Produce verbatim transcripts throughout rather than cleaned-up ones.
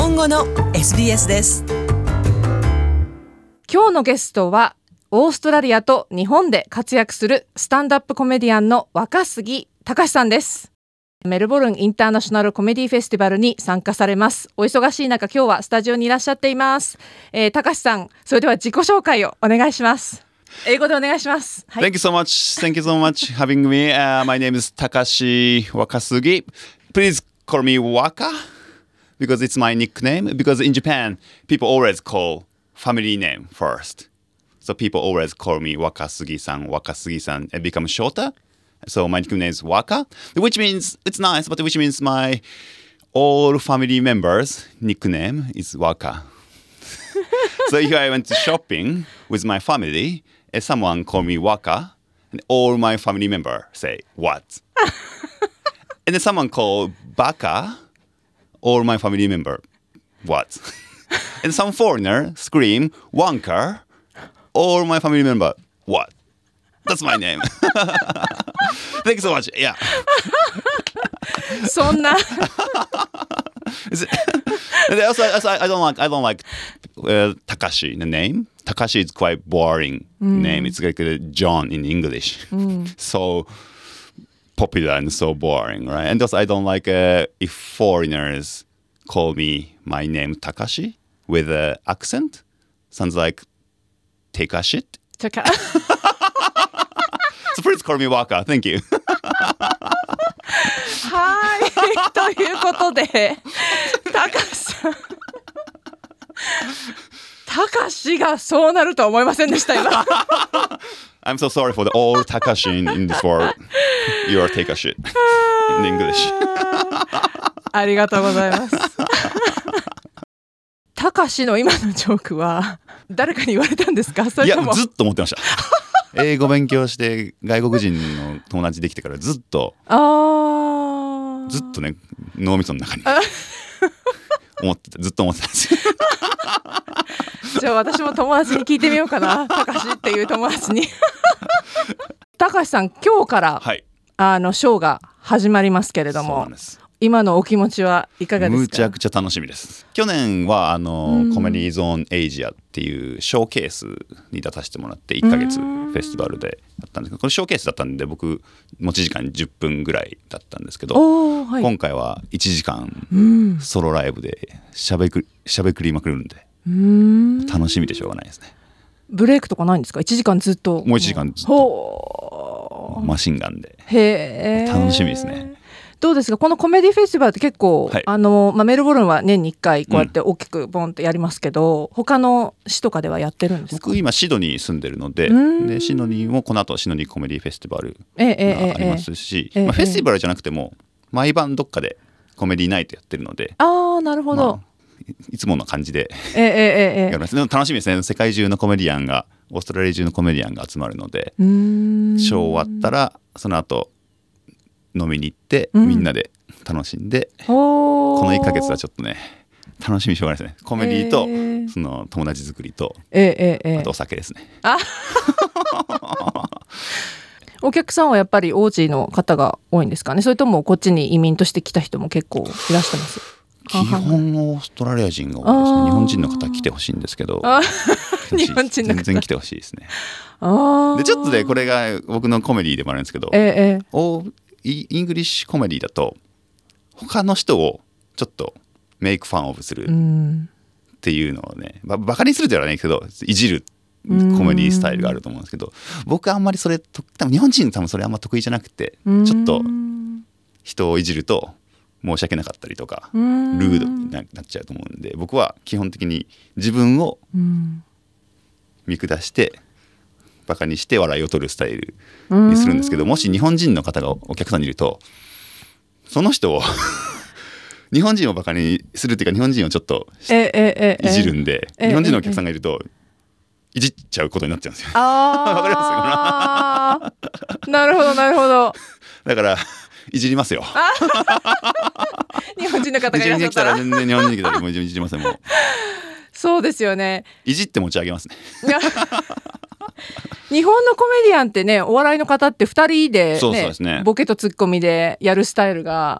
本語の エスビーエス です。 今日のゲストはオーストラリアと日本で活躍するスタンドアップコメディアンの若杉隆さんです。メルボルンインターナショナルコメディフェスティバルに参加されます。お忙しい中、今日はスタジオにいらっしゃっています。えー、隆さん、それでは自己紹介をお願いします。英語でお願いします。はい、 Thank you so much. Thank you so much having me.、Uh, my name is Takashi Wakasugi. Please call me Waka because it's my nickname. Because in Japan, people always call family name first. So people always call me Wakasugi-san, Wakasugi-san, and become shorter. So my nickname is Waka, which means it's nice, but which means my all family members' nickname is Waka. So if I went to shopping with my family, and someone call me Waka, and all my family members say, what? And then someone call Baka, all my family member, what? And some foreigner scream, Wanker, all my family member, what? That's my name. Thank you so much. Yeah. そんな And also, also, I don't like, I don't like uh, Takashi, the name. Takashi is quite boring name. It's like a John in English. So popular and so boring, right? And also, I don't like uh, if foreigners call me my name Takashi with an accent. Sounds like take a shit. So please call me Waka. Thank you. はいということで、たかしさんたかしがそうなるとは思いませんでした今。 I'm so sorry for the all Takashi in, in this world. You are take a shit in English. ありがとうございます。たかしの今のジョークは誰かに言われたんですか？それともいや、ずっと思ってました。英語勉強して外国人の友達できてからずっとあずっとね脳みその中に思ってたずっと思ってたんですよ。 じゃあ私も友達に聞いてみようかな。たかしっていう友達に。たかしさん、今日から、はい、あのショーが始まりますけれども、そうなんです。今のお気持ちはいかがですか？ むちゃくちゃ楽しみです。去年はあの、うん、コメディーゾーンエイジアっていうショーケースに出させてもらっていっかげつフェスティバルでやったんですけど、これショーケースだったんで僕持ち時間じゅっぷんぐらいだったんですけど、はい、今回はいちじかんソロライブでしゃべくしゃべくりまくるんで、うん、楽しみでしょうがないですね。 ブレイクとかないんですか？いちじかんずっと。 もういちじかんずっとマシンガンで。 へー、 楽しみですね。 どうですか、このコメディフェスティバルって結構、はい、あのまあ、メルボルンは年にいっかいこうやって大きくボンってやりますけど、うん、他の市とかではやってるんですか？ 僕今シドニー住んでるの で, でシドニーもこの後シドニーコメディフェスティバルがありますし、ええええまあ、フェスティバルじゃなくても毎晩どっかでコメディナイトやってるので、 あー、なるほど、まあ、いつもの感じで、 ええええ、やります。でも楽しみですね。世界中のコメディアンがオーストラリア中のコメディアンが集まるので、うーん、ショー終わったらその後飲みに行って、うん、みんなで楽しんで、このいっかげつはちょっとね楽しみしょうがないですね。コメディと、えー、その友達作りと、えーえー、あとお酒ですね。あお客さんはやっぱりオージーの方が多いんですかね？それともこっちに移民として来た人も結構いらしてます？ 基本オーストラリア人が多いですね。日本人の方来てほしいんですけど、 日本人の方全然来てほしいですね。あでちょっとねこれが僕のコメディでもあるんですけど、えー、おイングリッシュコメディだと他の人をちょっとメイクファンオブするっていうのをね、バカにするじゃないけどいじるコメディスタイルがあると思うんですけど、僕はあんまりそれと多分日本人多分それあんま得意じゃなくて、ちょっと人をいじると申し訳なかったりとかルードになっちゃうと思うんで、僕は基本的に自分を見下してバカにして笑いを取るスタイルにするんですけど、もし日本人の方がお客さんにいるとその人を日本人をバカにするっていうか日本人をちょっといじるんで、日本人のお客さんがいるといじっちゃうことになっちゃうんですよ。わかりますなるほどなるほど。 だからいじりますよ。 日本人の方がいらっしゃったら全然日本人来たらもういじりません。もうそうですよね。 いじって持ち上げますね。 日本のコメディアンってね、お笑いの方ってふたりで、ね、 そうそうですね、 ボケとツッコミでやるスタイルが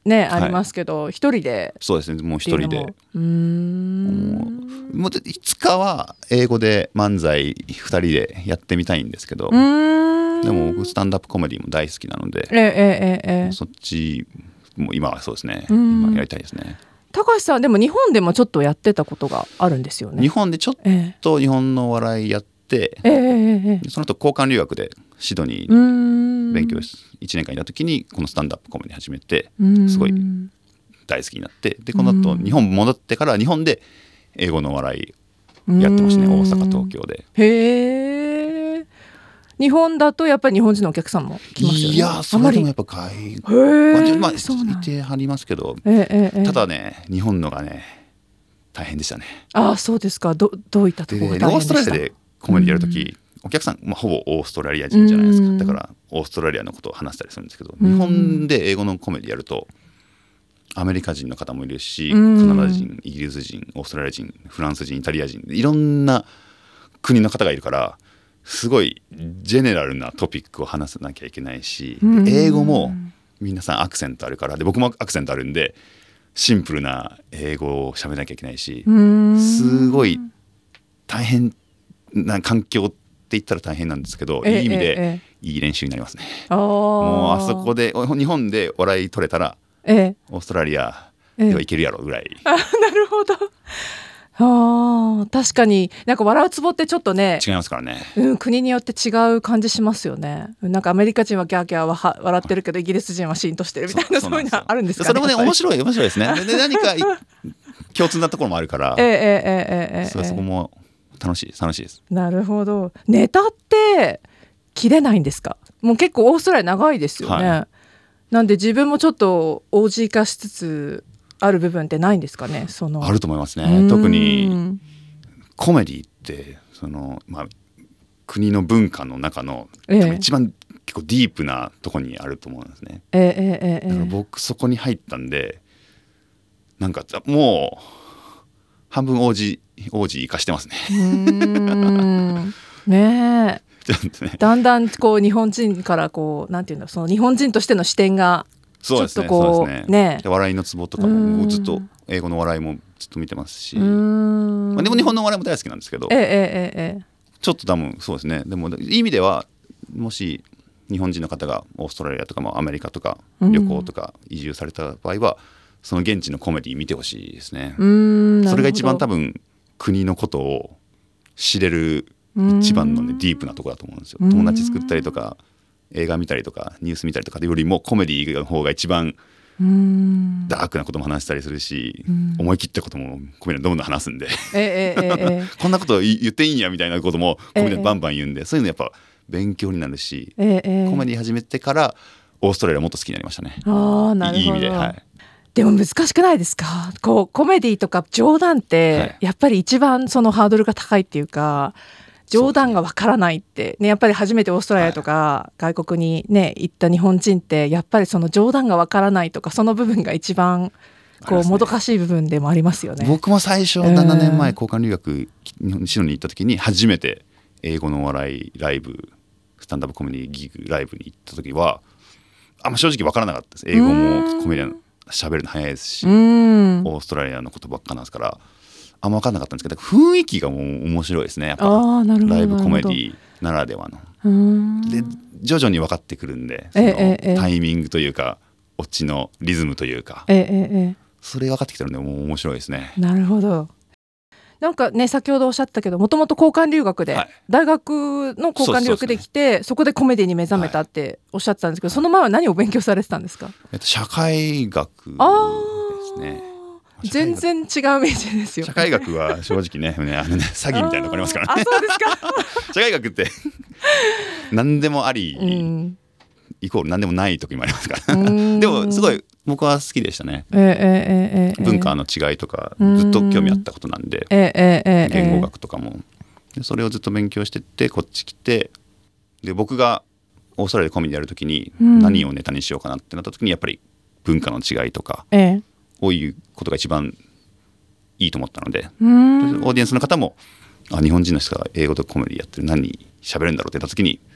ね、 はいありますけど一人でそうですね、もう一人で。 うーんもういつかは英語で漫才ふたりでやってみたいんですけど、 うーんでも僕スタンダップコメディも大好きなので、 ええええええそっちも今はそうですね、 うん今やりたいですね。 高橋さんでも日本でもちょっとやってたことがあるんですよね。 日本でちょっえと日本のお笑いやって、 えええええその後交換留学でシドニうーーん勉強しいちねんかんいた時にこのスタンダップコメディ始めてうんすごい大好きになって、でこの後日本戻ってから日本で英語のお笑いやってましたね、 うん大阪東京で。 へえ。日本だとやっぱり日本人のお客さんも来ますよね。 いやそれでもやっぱ外へえ、 まあまあそうなんいてはりますけど、 ええええただね日本のがね大変でしたね。 ああそうですか。どどういったとでころが大オーストラ変でした？ リアでコメディやるとき、お客さん、まあ、ほぼオーストラリア人じゃないですか。 うんだからオーストラリアのことを話したりするんですけど、 うん日本で英語のコメディやるとアメリカ人の方もいるし、 うんカナダ人、イギリス人、オーストラリア人、フランス人、イタリア人、いろんな国の方がいるからすごいジェネラルなトピックを話さなきゃいけないし、 うんで英語も皆さんアクセントあるから、で僕もアクセントあるんでシンプルな英語を喋らなきゃいけないし、 うんすごい大変な環境って言ったら大変なんですけど、 ええいい意味でええいい練習になりますね。 あもうあそこで、 で日本で笑い取れたらええ、 オーストラリアええではいけるやろぐらい、 あなるほど。ああ確かになんか笑うツボってちょっとね、 違いますからね。 うん、国によって違う感じしますよね。なんかアメリカ人はギャーギャーはは笑ってるけどイギリス人はシーンとしてるみたいな、そういうのあるんですかね。 それもねやっぱり面白い面白いですね。でで何かい共通なところもあるから、 ええええええええそうそこも楽しい楽しいです。 なるほど。ネタって切れないんですか？もう結構オーストラリア長いですよね、 はなんで自分もちょっと オージー 化しつつある部分ってないんですかね。そのあると思いますうーんね。特にコメディってその、まあ、国の文化の中の、 ええ多分一番結構ディープなところにあると思うんですね。 ええええええだから僕そこに入ったんで、なんかもう半分王子王子生かしてますね。 うーんねえちょっとねだんだんこう日本人からこうなんていうんだろう、その日本人としての視点がそうですねちょっとこうそうですねで笑いのツボとかもうんもうずっと英語の笑いもずっと見てますし、 うーんまあ、でも日本の笑いも大好きなんですけど、 ええええええちょっと多分そうですね。でもいい意味ではもし日本人の方がオーストラリアとかもアメリカとか旅行とか移住された場合は、その現地のコメディ見てほしいですね。 うーんなるほどそれが一番多分国のことを知れる一番の、ね、ディープなところだと思うんですよ。 うん友達作ったりとか映画見たりとかニュース見たりとかよりもコメディの方が一番うーんダークなことも話したりするし、 うん思い切ったこともコメディどんどん話すんでええええええこんなこと言っていいんやみたいなこともコメディええバンバン言うんで、そういうのやっぱ勉強になるし、 ええええコメディ始めてからオーストラリアもっと好きになりましたね。 ああなるほど。 いい意味で、はい、 でも難しくないですか？こうコメディとか冗談って、 はいやっぱり一番そのハードルが高いっていうか、冗談がわからないってね、やっぱり初めてオーストラリアとか外国にね行った日本人ってやっぱりその冗談がわからないとか、その部分が一番こうありますねもどかしい部分でもありますよね。 僕も最初ななねんまえ交換留学日本シドニーに行った時に初めて英語のお笑いライブスタンダップコメディギグライブに行った時はあんま正直分からなかったです。英語もコメディアン喋るの早いですし、 うーんオーストラリアのことばっかなんですからあんま分からなかったんですけど、雰囲気がもう面白いですね。やっぱあーなるほどライブコメデなるィならではのうーんで徐々に分かってくるんで、そのええええタイミングというかオチのリズムというか、 ええええそれが分かってきたのでもう面白いですね。 なるほど。なんかね先ほどおっしゃってたけど、もともと交換留学で、 はい大学の交換留学で来て そ, そこでコメディに目覚めたっておっしゃってたんですけど、その前は何を勉強されてたんですか？ えっと、社会学であすね。 ー全然違う道ですよ。 社会学は正直ねねあのね詐欺みたいなのがありますからね。 あそうですか。 社会学って何でもあり、 うんイコール何でもない時もありますからうんでもすごい僕は好きでしたね。 ええええええ文化の違いとかうんずっと興味あったことなんで、 ええええええ言語学とかもでそれをずっと勉強してってこっち来て、で僕がオーストラリアでコメディやるときにうん何をネタにしようかなってなった時にやっぱり文化の違いとかええを言うことが一番いいと思ったので、 うーんオーディエンスの方もあ日本人の人が英語とコメディやってる何喋るんだろうって言った時に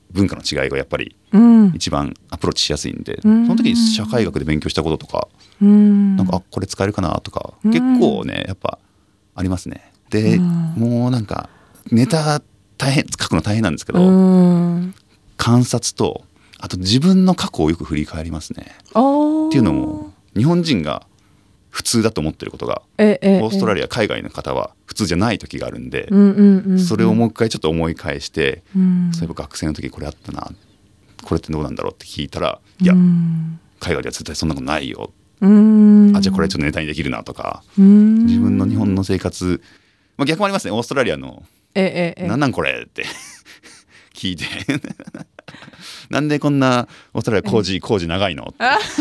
文化の違いがやっぱりうん一番アプローチしやすいんで、 うんその時に社会学で勉強したこととか、 うんなんかあこれ使えるかなとか、 うん結構ねやっぱありますね。で、 うんもうなんかネタ大変書くの大変なんですけど、 うん観察とあと自分の過去をよく振り返りますね。 おーっていうのも日本人が普通だと思ってることがええオーストラリリア海外の方は普通じゃない時があるんで、 ア、うんうんうんうん、 それをもう一回ちょっと思い返して、 うんそういえば学生の時これあったな、これってどうなんだろうって聞いたら、いやうん海外では絶対そんなことないよ、 うんあじゃあこれちょっとネタにできるなとか、 うん自分の日本の生活、まあ、逆もありますね。オーストラリアのええええなんなんこれって聞いてなんでこんなオーストラリア工事工事長いのって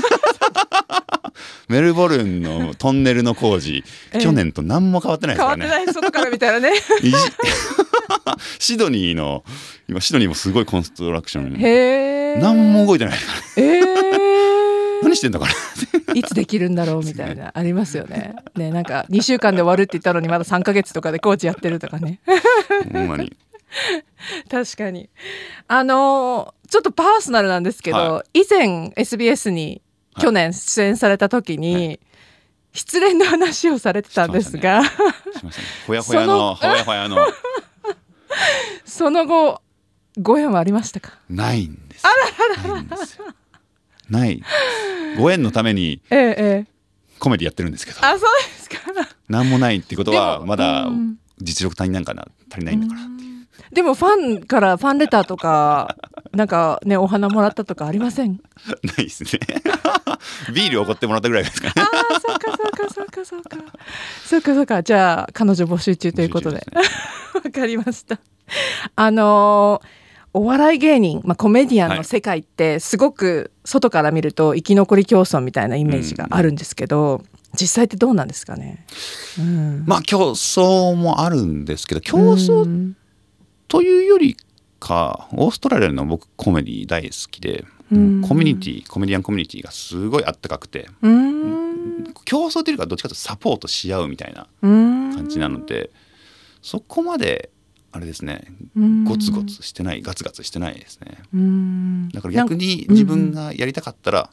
メルボルンのトンネルの工事ええ去年と何も変わってないです変わってからね。 ない外から見たらねいじシドニーの今シドニーもすごいコンストラクションへえ何も動いてないからえー何してんだからいつできるんだろうみたいなありますよね。ね、なんかにしゅうかんで終わるって言ったのにまださんかげつとかでコーチやってるとかねほんまに確かにあのーちょっとパーソナルなんですけど、 は以前 エスビーエス に去年出演された時に、 はい失恋の話をされてたんですが、 しましたね。ほやほやのほやほやのその後ご縁はありましたか？ ないんですよ。ないんですよ。ないご縁のためにええええ、 コメディやってるんですけど、 あ、そうですか。 なんもないってことはでもまだうん実力足りなんかな足りないんだからっていう。 でもファンからファンレターとかなんかねお花もらったとかありません？ ないですね。ビールおごってもらったぐらいですかね。 ああ、そうかそうかそうかそうかそうかそうか。じゃあ彼女募集中ということで募集中ですねわかりました。あのーお笑い芸人、まあ、コメディアンの世界ってすごく外から見ると生き残り競争みたいなイメージがあるんですけど、実際ってどうなんですかね？うんまあ競争もあるんですけど、競う争んというよりかオーストラリアの僕コメディ大好きで、 うんコミュニティコメディアンコミュニティがすごいあったかくて、 うん競争というよりかどっちかというとサポートし合うみたいなうん感じなので、そこまであれですね、 うんゴツゴツしてないガツガツしてないですね。 うんだから逆に自分がやりたかったら、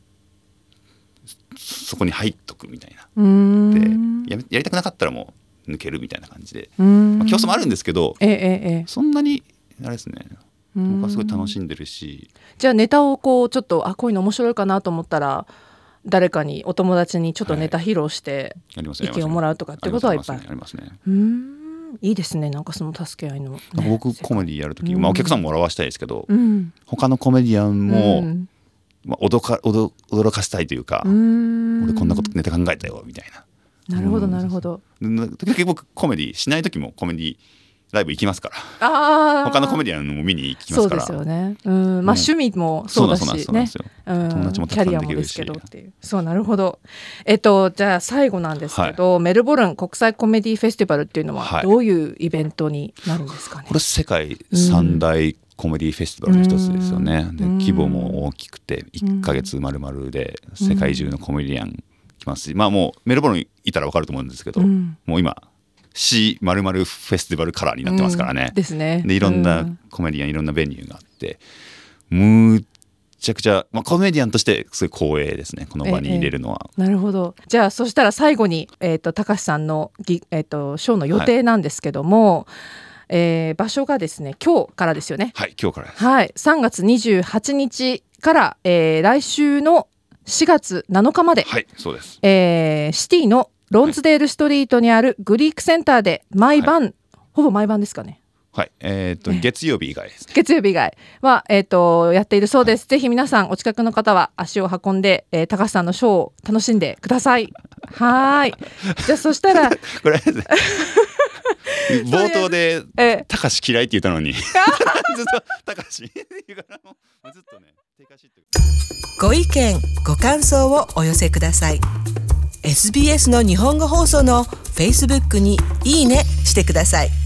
そこに入っとくみたいな。 うんで や, やりたくなかったらもう抜けるみたいな感じで、 うんまあ、競争もあるんですけど、 ええええそんなにあれですね、 うん僕はすごい楽しんでるし、 じゃあネタをこうちょっとあこういうの面白いかなと思ったら誰かにお友達にちょっとネタ披露してやります意見をもらうとかってことはいっぱいある。 ありますね。ありますね。 うーんいいですね。なんかその助け合いの、ね、 なんか僕コメディやるとき、 うんまあ、お客さんも笑わしたいですけど、 うん他のコメディアンも、 うんまあ、驚か驚驚かしたいというか、 うーん俺こんなことネタ考えたよみたいな。 なるほどなるほど。 で時々僕コメディしない時もコメディライブ行きますから、 ああ他のコメディアンも見に行きますから。 そうですよね。うんまあ趣味もそうだしそうなんですそうなんねですよ。 うん友達もたキャリアくさんできるしもですけどっていう。そうなるほど。えっとじゃあ最後なんですけど、メルボルン国際コメディフェスティバルっていうのははいどういうイベントになるんですかね？ これ世界三大コメディフェスティバルの一つですよね。でうん規模も大きくていっかげつ丸々で世界中のコメディアン来ますし、まあもうメルボルンいたら分かると思うんですけど、 うんもう今市丸々フェスティバルカラーになってますからね。 うんですね。 でいろんうなコメディアンいろんなベニューがあってむっちゃくちゃ、まあ、コメディアンとしてすごい光栄ですね、この場に入れるのは。 なるほど。じゃあそしたら最後に、えー、と高橋さんのぎ、えー、とショーの予定なんですけども、えー場所がですね今日からですよね。 はい、今日からです。 はい、さんがつにじゅうはちにちから、えー来週のしがつなのかまで、 はい、そうです。 えーシティのロンズデールストリートにあるグリークセンターで毎晩、ほぼ毎晩ですかね。 はい、えっ、と月曜日以外ですね。 月曜日以外は、えー、とやっているそうです。ぜひ皆さんお近くの方は足を運んで、えー高橋さんのショーを楽しんでください。はーい。じゃあそしたらこれ冒頭でえ 「たかし嫌い」って言ったのにずっと「たかし」って言うからもうずっとね手かしってご意見ご感想をお寄せください。 エスビーエス の日本語放送の Facebook にいいねしてください。